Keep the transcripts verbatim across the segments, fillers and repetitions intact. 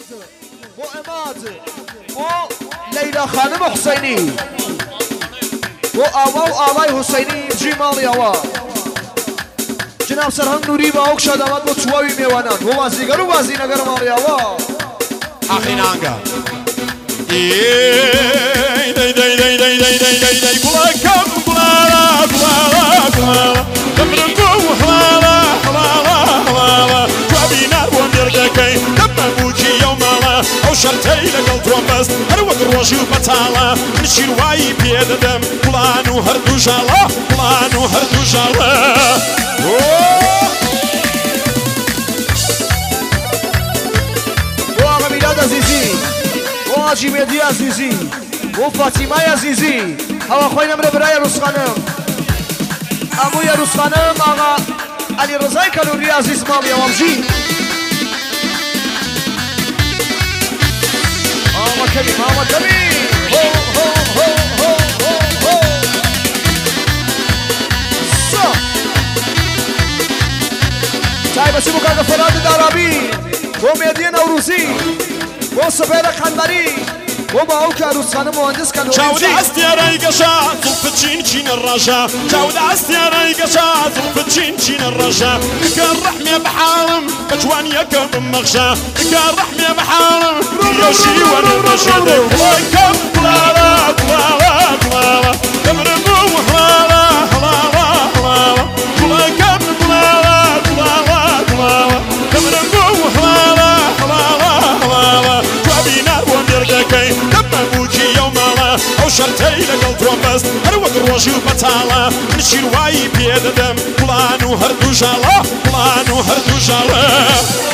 بو عماد بو ليلى خانم حسيني بو آوا و آوای حسيني بجي مالي آوا جناب سرهنگ نوری با اوک شادامات بو چواوی میوانان بو وازیگر و وازینگر مالي آوا آخرین آنگا دی دی دی دی دی دی دی دی بلا کم بلا بلا بلا دمرنگو حلالا حلالا حلالا جوابی نارون دردکی دمموجی یومالا او شرطی لگل توان بست هر وقت روشی و بطالا نشیر وایی پیددم بلانو هر دو جالا بلانو هر دو جالا بو آقا میلاد عزیزی بو حاجی مهدی عزیزی بو فاطمه عزیزی هوا خوی نمره برای روز خانم اموی روز خانم آقا علی رضای کلوری عزیز مامی وامجی آما کبیر آما کبیر هو هو هو هو هو هو سا چای بچی بو کاغ فراد دارابی بو مهدی نوروزی بو سپید خنبری بو با اوک عروس خانم مهندس کلوری چاود استیارای گشا زلف چین چین الرجا چاود استیارای گشا زلف چین چین الرجا كان رحمي بحالم كجوان يكم مغشا كان رحمي بحالم يوشي وانا الرشد كم بلالا بلالا بلالا كمرمو حلالا حلالا حلالا بلا كم بلالا بلالا بلالا كمرمو حلالا حلالا حلالا جوابي نار وندردكي او شرطي لقل توان بست هر وقت روشي و بطالا نشير واي بيددم بلانو هر دو جالا بلانو هر دو جالا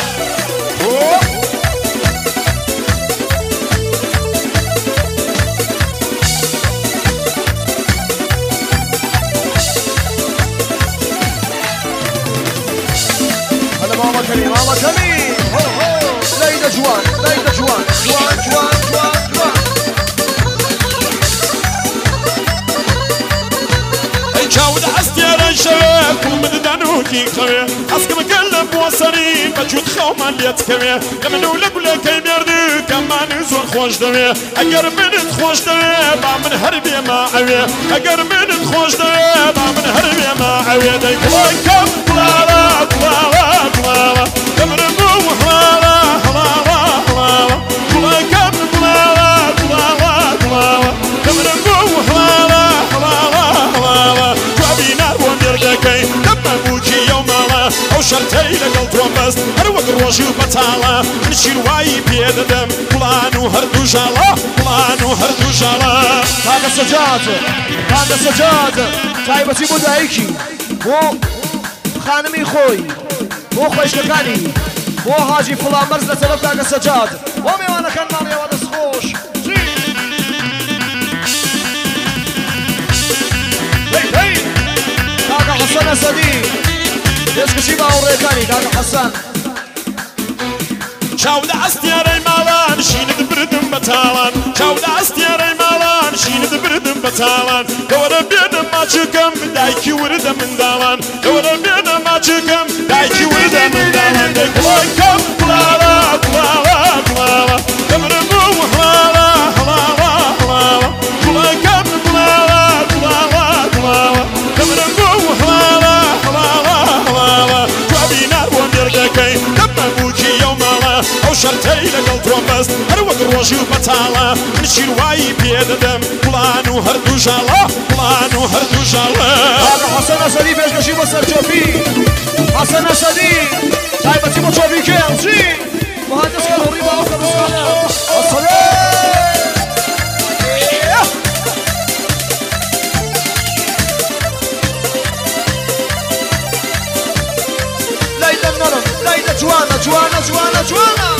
هلا ماما كريم ماما كريم هو هو ليلى جوان ليلى جوان جوان جوان جوان جوان جاود استياري شوي كل من دانو كي خوي اسكم قلب وصري بجود خوما اللي تكوي لمنو لقول كي بيردو كمان زور خوش دوي اگر من خوش دوي با من هربي ما عوي اگر من خوش دوي با من هربي ما عوي داي كوي كم بلالا بلالا بلالا دمرمو حلالا حلالا حلالا كوي كم بلالا بلالا بلالا دمرمو حلالا حلالا حلالا جوابي نار وندردكي دمموجي يومالا او شرطي لقل توان بست هر وقت روشي و بطالا نشير واي بيددم بلانو هر دو جالا بلانو هر دو جالا كاغا سجاد كاغا سجاد چای بچی بو دایکی بو خانمی خوی بو خوشگانی بو حاجی فلان مرز لطرف كاغا سجاد بو میوانا کن مامی وادس خوش كاغا حسن اسدی يسكشي با اوريكاني كاغا حسن چاود استیارای مالان شین دبردم بتالان چاود استیارای مالان شین دبردم بتالان دورم بیدم ماچکم دایکی وردم مندالان دورم بیدم ماچکم دایکی وردم مندالان دای کم بلالا بلالا بلالا دمرمو حلالا حلالا حلالا بلا کم بلالا بلالا بلالا دمرمو حلالا حلالا حلالا جوابی نار وندردكي دمموجي يومالا او شرطي لقل توان بست هر وقت روشي و بطالا نشير واي بيددم بلانو هر دو جالا بلانو هر دو جالا هذا حسن اسدی پیشکشی با سرچوبی حسن اسدی چای بچی با چوبی که امچی مهندس کلوری با آخر بسخانه السلام لیده منارم لیده جوانا جوانا جوانا جوانا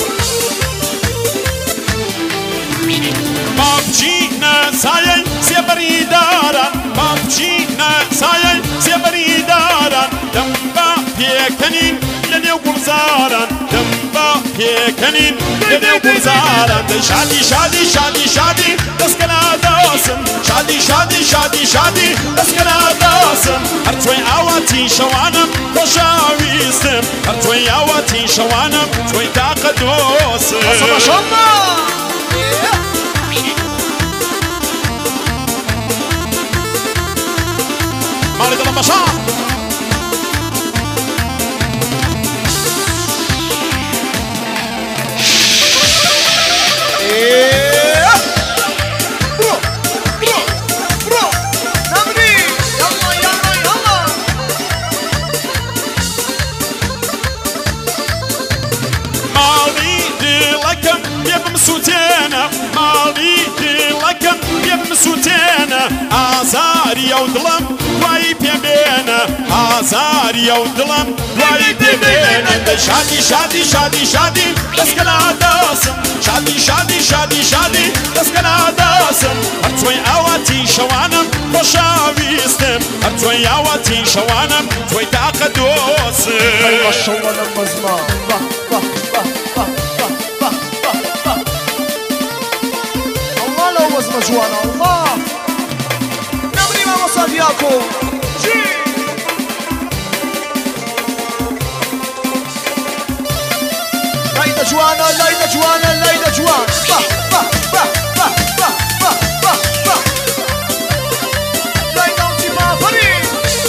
بابجينا سايل سيبري داران بابجينا سايل سيبري داران دمبا بيكنين لنيو بوزاران دمبا بيكنين لنيو بوزاران شادي شادي شادي شادي دسكنا داسم شادي شادي شادي شادي دسكنا داسم هرتوي اواتي شوانم خوشاويستم هرتوي اواتي شوانم توي داق دوسم ما شاء الله مالي دلم بشار مسوتينا مالي لكم يا مسوتينا آزاري ودلم واي بيبينا آزاري ودلم واي بيبينا شادي شادي شادي شادي بس كلا داسم شادي شادي شادي شادي بس كلا داسم هرتوي اواتي شوانم خوشاويستم هرتوي اواتي شوانم توي تاقدوسم اي ما شاء الله لما زمان باه باه باه باه وزمة جوانا الله نبري ما وصل ياكم جي ليلة جوانا ليلة جوانا ليلة جوان با با با با با با با با ليلة وتبا فريد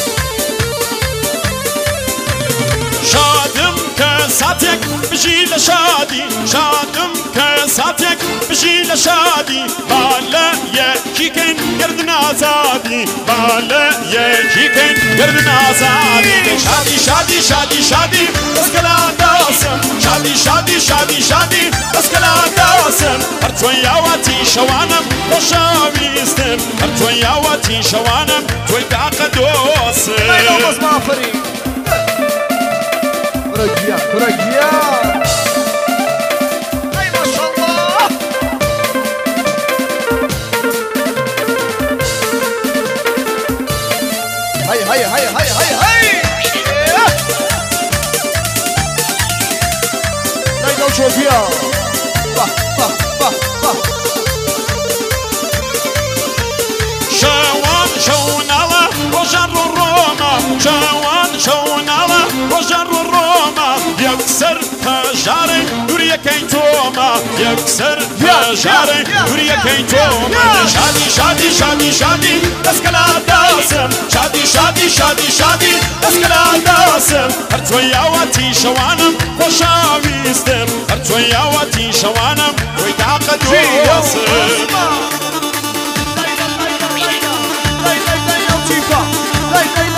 شادم كساتك بجي لشادي شادم كساتك بجي لشادي بالا يجيكن قردنا زادي بالا يجيكن قردنا زادي شادي شادي شادي شادي بس كلا داسم شادي شادي شادي شادي بس كلا داسم هرتوي اواتي شوانم وشاويستم هرتوي اواتي شوانم توي تاقدوسم ليلة وزمة فريد رجيا رجيا اي ما شاء الله هيا هيا هيا هيا هيا هيا ليلى وشوفيا با با با با شوان شونالا وجر الروما شوان شونالا وجر الروما يكسر فجاري دوريا كينتوما يكسر فجاري دوريا كينتوما شادي شادي شادي شادي بس كلا داسم شادي شادي شادي شادي بس كلا داسم هرتوي اواتي شوانم خوشاويستم هرتوي اواتي شوانم ويتعقدوسم ليلى